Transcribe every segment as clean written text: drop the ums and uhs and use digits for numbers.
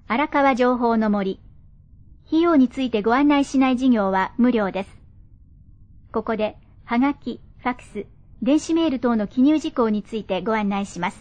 荒川情報の森。費用についてご案内しない事業は無料です。ここで、はがき、ファクス、電子メール等の記入事項についてご案内します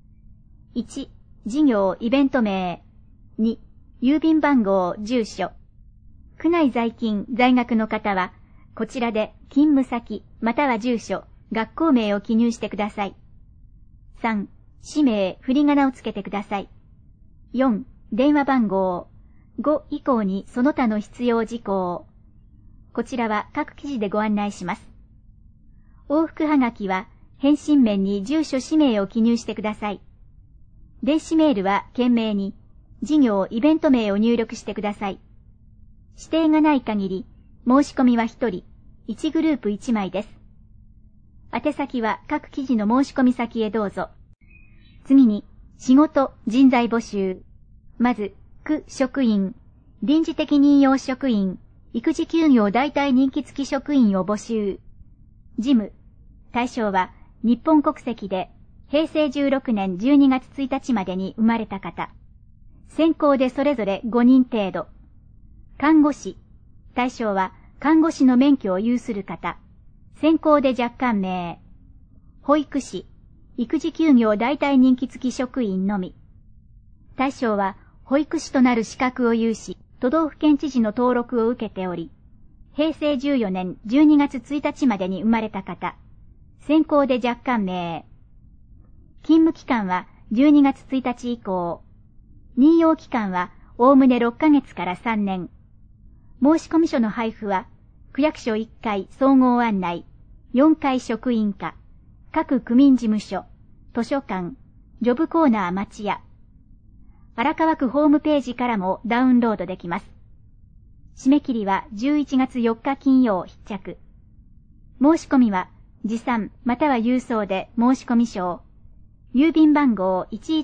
。1、事業、イベント名。2、郵便番号、住所。区内在勤、在学の方は、こちらで勤務先、または住所、学校名を記入してください。3、氏名、振り仮名をつけてください。4、電話番号。5以降にその他の必要事項。こちらは各記事でご案内します。往復はがきは、返信面に住所氏名を記入してください。電子メールは件名に、事業イベント名を入力してください。指定がない限り、申し込みは1人、1グループ1枚です。宛先は各記事の申し込み先へどうぞ。次に、仕事、人材募集。まず、区職員、臨時的任用職員、育児休業代替任期付き職員を募集。事務。対象は、日本国籍で、平成16年12月1日までに生まれた方。選考でそれぞれ5人程度。看護師。対象は、看護師の免許を有する方。選考で若干名。保育士。育児休業代替任期付き職員のみ。対象は、保育士となる資格を有し、都道府県知事の登録を受けており、平成14年12月1日までに生まれた方。選考で若干名。勤務期間は12月1日以降。任用期間はおおむね6ヶ月から3年。申込書の配布は、区役所1階総合案内、4階職員課、各区民事務所、図書館、ジョブコーナー町屋。荒川区ホームページからもダウンロードできます。締め切りは11月4日金曜必着。申し込みは持参または郵送で申込書を。郵便番号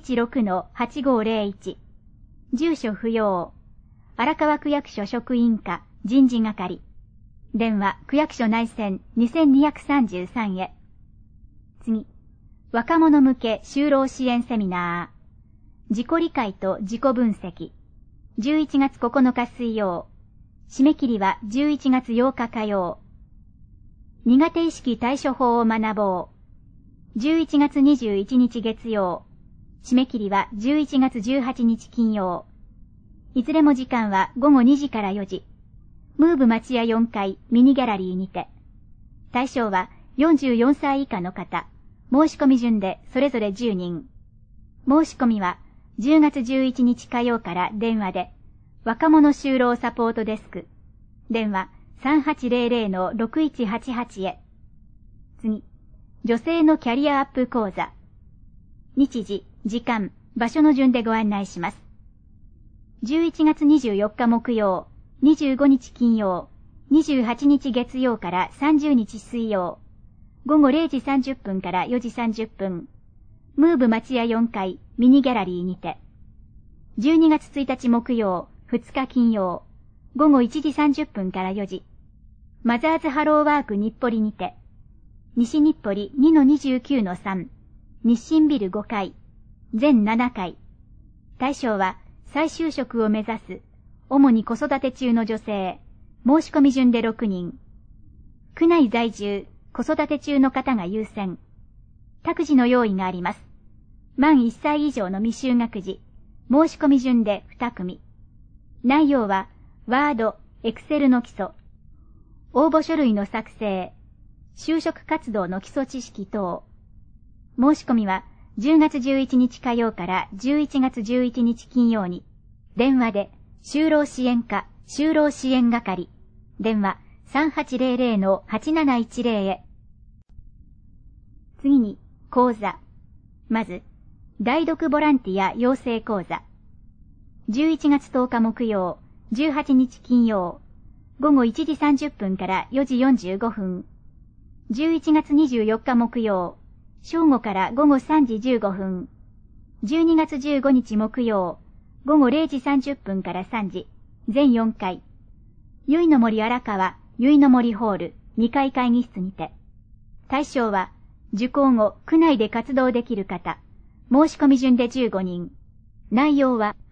116-8501。住所不要。荒川区役所職員課人事係。電話区役所内線2233へ。次。若者向け就労支援セミナー。自己理解と自己分析。11月9日水曜。締め切りは11月8日火曜。苦手意識対処法を学ぼう。11月21日月曜。締め切りは11月18日金曜。いずれも時間は午後2時から4時。ムーブ町屋4階ミニギャラリーにて。対象は44歳以下の方。申し込み順でそれぞれ10人。申し込みは10月11日火曜から電話で、若者就労サポートデスク。電話 3800-6188 へ。次。女性のキャリアアップ講座。日時、時間、場所の順でご案内します。11月24日木曜、25日金曜、28日月曜から30日水曜。午後0時30分から4時30分。ムーブ町屋4階ミニギャラリーにて。12月1日木曜、2日金曜。午後1時30分から4時。マザーズハローワーク日暮里にて。西日暮里 2-29-3。日清ビル5階。全7階。対象は再就職を目指す。主に子育て中の女性。申し込み順で6人。区内在住、子育て中の方が優先。託児の用意があります。満1歳以上の未就学児。申し込み順で2組。内容は、ワード、エクセルの基礎。応募書類の作成。就職活動の基礎知識等。申し込みは、10月11日火曜から11月11日金曜に。電話で、就労支援課、就労支援係。電話 3800-8710 へ。次に、講座。まず、代読ボランティア養成講座。11月10日木曜、18日金曜。午後1時30分から4時45分。11月24日木曜。正午から午後3時15分。12月15日木曜。午後0時30分から3時。全4回。ゆいの森荒川、ゆいの森ホール、2階会議室にて。対象は、受講後、区内で活動できる方。申し込み順で15人。内容は、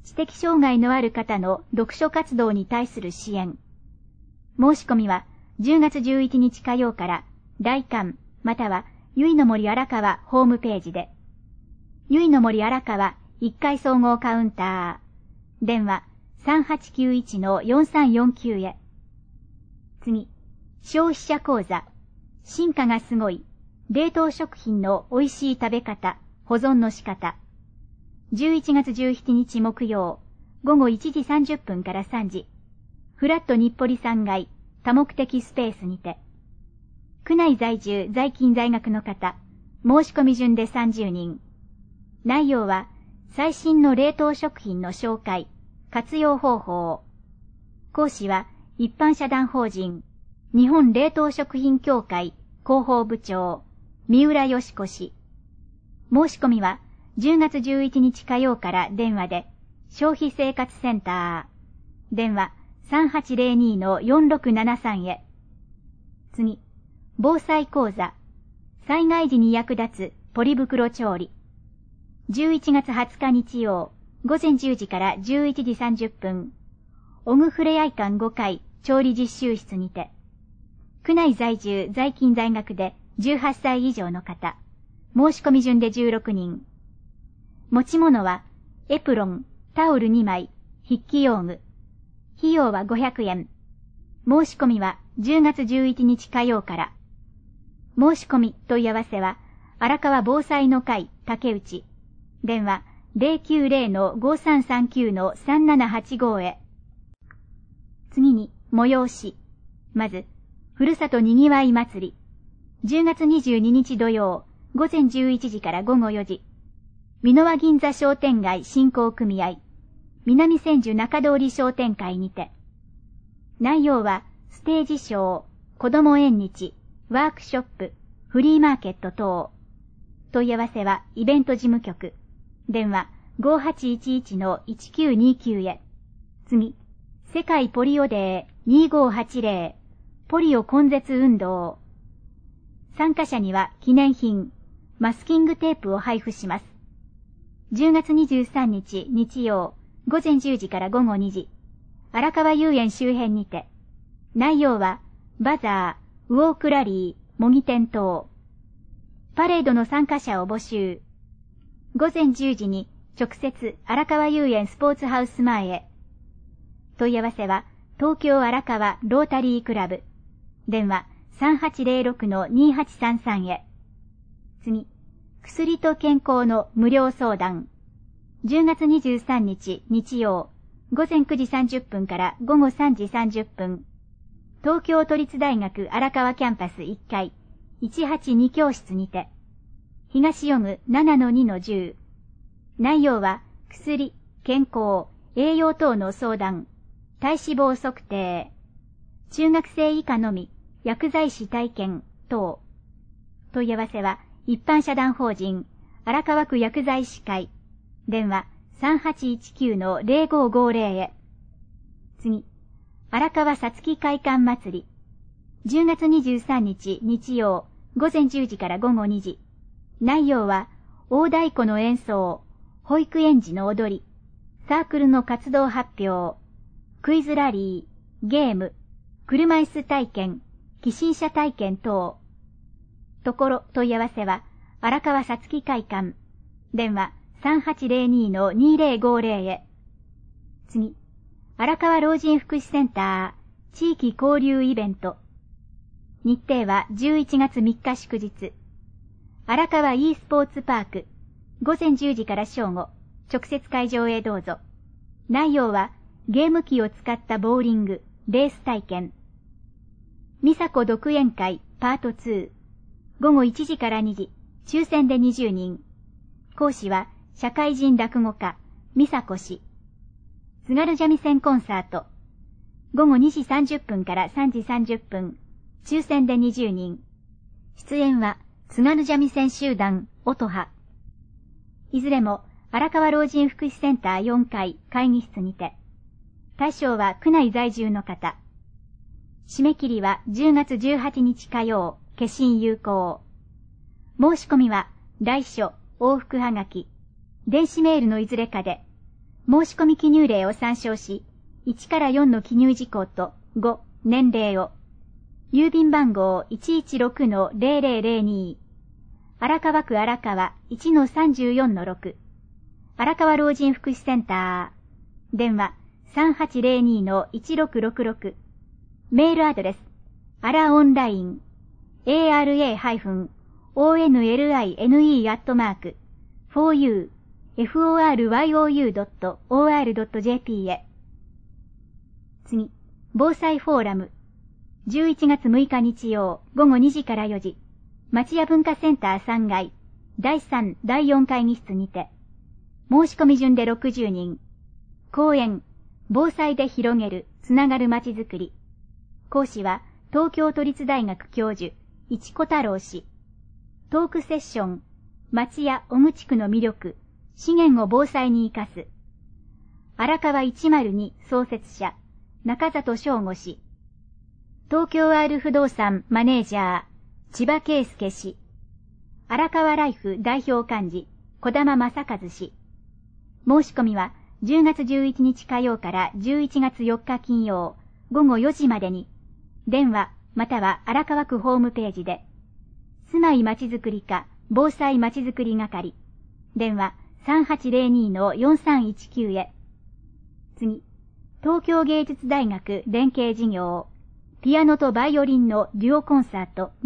知的障害のある方の読書活動に対する支援。申し込みは10月11日火曜から大館またはゆいの森荒川ホームページで、ゆいの森荒川1階総合カウンター、電話 3891-4349 へ。次、消費者講座、進化がすごい、冷凍食品の美味しい食べ方、保存の仕方。11月17日木曜、午後1時30分から3時、フラット日暮里3階、多目的スペースにて。区内在住在勤在学の方、申し込み順で30人。内容は、最新の冷凍食品の紹介、活用方法。講師は、一般社団法人、日本冷凍食品協会広報部長、三浦義子氏。申し込みは、10月11日火曜から電話で、消費生活センター、電話 3802-4673 へ。次、防災講座、災害時に役立つポリ袋調理。11月20日日曜、午前10時から11時30分、オグフレアイ館5階調理実習室にて、区内在住在勤在学で18歳以上の方、申し込み順で16人。持ち物は、エプロン、タオル2枚、筆記用具。費用は500円。申し込みは10月11日火曜から。申し込み問い合わせは、荒川防災の会竹内。電話 090-5339-3785 へ。次に、催し。まず、ふるさとにぎわい祭り。10月22日土曜、午前11時から午後4時。美濃輪銀座商店街振興組合、南千住中通り商店会にて。内容は、ステージショー、子ども縁日、ワークショップ、フリーマーケット等。問い合わせは、イベント事務局。電話 5811-1929 へ。次、世界ポリオデー2580、ポリオ根絶運動。参加者には記念品、マスキングテープを配布します。10月23日日曜、午前10時から午後2時、荒川遊園周辺にて。内容は、バザー、ウォークラリー、模擬店等。パレードの参加者を募集。午前10時に直接荒川遊園スポーツハウス前へ。問い合わせは、東京荒川ロータリークラブ。電話 3806-2833 へ。次、薬と健康の無料相談。10月23日日曜、午前9時30分から午後3時30分。東京都立大学荒川キャンパス1階、182教室にて。東読む 7-2-10。内容は、薬、健康、栄養等の相談、体脂肪測定、中学生以下のみ、薬剤師体験等。問い合わせは、一般社団法人、荒川区薬剤師会、電話 3819-0550 へ。次、荒川さつき会館祭り。10月23日日曜、午前10時から午後2時。内容は、大太鼓の演奏、保育園児の踊り、サークルの活動発表、クイズラリー、ゲーム、車椅子体験、寄進車体験等。ところ問い合わせは、荒川さつき会館、電話 3802-2050 へ。次、荒川老人福祉センター、地域交流イベント。日程は11月3日祝日。荒川 e スポーツパーク、午前10時から正午、直接会場へどうぞ。内容は、ゲーム機を使ったボーリング、レース体験。美佐子独演会パート2。午後1時から2時、抽選で20人。講師は、社会人落語家、美佐子氏。津軽三味線コンサート。午後2時30分から3時30分、抽選で20人。出演は、津軽三味線集団、音羽。いずれも、荒川老人福祉センター4階会議室にて。対象は区内在住の方。締め切りは10月18日火曜、消印有効。申し込みは、来書、往復はがき、電子メールのいずれかで、 申込記入例を参照し、1から4の記入事項と5、年齢を、郵便番号 116-0002、荒川区荒川 1-34-6、荒川老人福祉センター、電話 3802-1666、メールアドレス、あらオンライン、ara-online.for-you.or.jp へ。次、防災フォーラム。11月6日日曜午後2時から4時、町屋文化センター3階、第3、第4会議室にて、申し込み順で60人。講演、防災で広げる、つながるまちづくり。講師は、東京都立大学教授、市子太郎氏。トークセッション、町屋小口区の魅力、資源を防災に生かす。荒川102創設者、中里翔吾氏。東京 R 不動産マネージャー、千葉圭介氏。荒川ライフ代表幹事、小玉正和氏。申し込みは10月11日火曜から11月4日金曜午後4時までに、電話または荒川区ホームページで、住まいまちづくり課防災まちづくり係、電話 3802-4319 へ。次、東京芸術大学連携事業、ピアノとバイオリンのデュオコンサート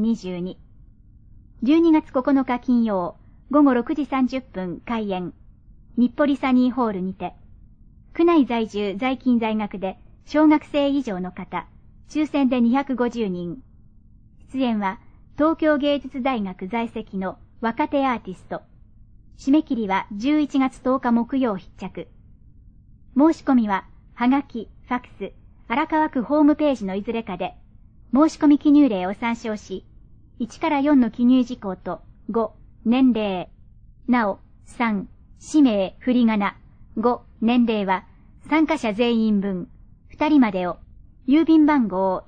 2022。12月9日金曜午後6時30分開演。日暮里サニーホールにて、区内在住在勤在学で小学生以上の方、抽選で250人。出演は東京芸術大学在籍の若手アーティスト。締め切りは11月10日木曜必着。申し込みははがき、ファックス、荒川区ホームページのいずれかで、申し込み記入例を参照し、1から4の記入事項と5、年齢、なお、3、氏名、振り仮名、5、年齢は参加者全員分、2人までを、郵便番号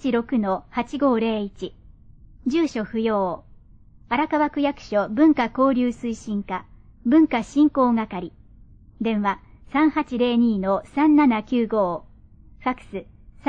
116-8501、住所不要、荒川区役所文化交流推進課、文化振興係、電話3802-3795、ファックス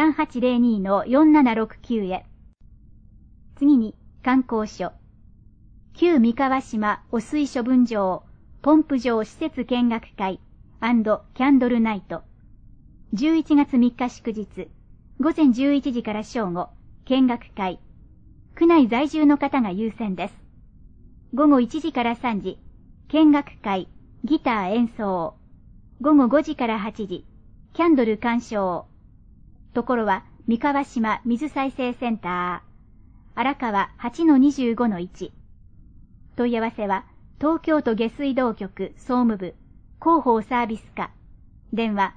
3802-4769 へ。次に、観光所。旧三河島汚水処分場、ポンプ場施設見学会&キャンドルナイト。11月3日祝日、午前11時から正午、見学会。区内在住の方が優先です。午後1時から3時、見学会、ギター演奏。午後5時から8時、キャンドル鑑賞。ところは、三河島水再生センター。荒川 8-25-1。問い合わせは、東京都下水道局総務部広報サービス課、電話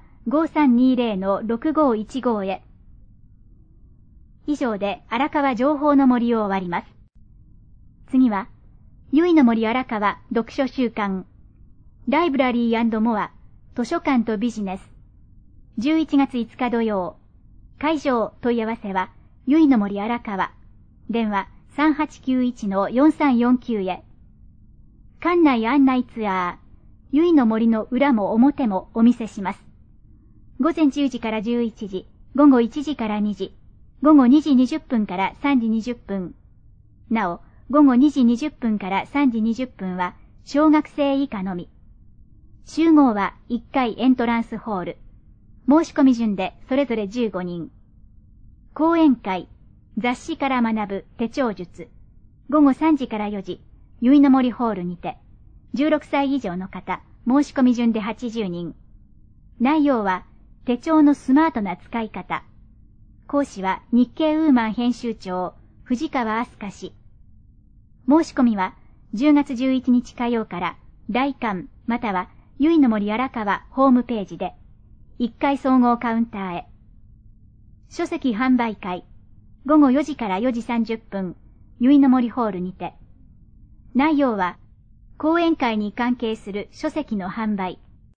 5320-6515 へ。以上で荒川情報の森を終わります。次は、ゆいの森荒川読書週間、ライブラリー&モア図書館とビジネス。11月5日土曜。会場問い合わせは、ゆいの森荒川、電話 3891-4349 へ。館内案内ツアー、ゆいの森の裏も表もお見せします。午前10時から11時、午後1時から2時、午後2時20分から3時20分。なお、午後2時20分から3時20分は小学生以下のみ。集合は1階エントランスホール。申し込み順でそれぞれ15人。講演会、雑誌から学ぶ手帳術。午後3時から4時、ゆいの森ホールにて、16歳以上の方、申し込み順で80人。内容は、手帳のスマートな使い方。講師は日経ウーマン編集長、藤川明日香氏。申し込みは、10月11日火曜から、来館または、ゆいの森荒川ホームページで、1階総合カウンターへ。書籍販売会、午後4時から4時30分、ゆいの森ホールにて。内容は、講演会に関係する書籍の販売、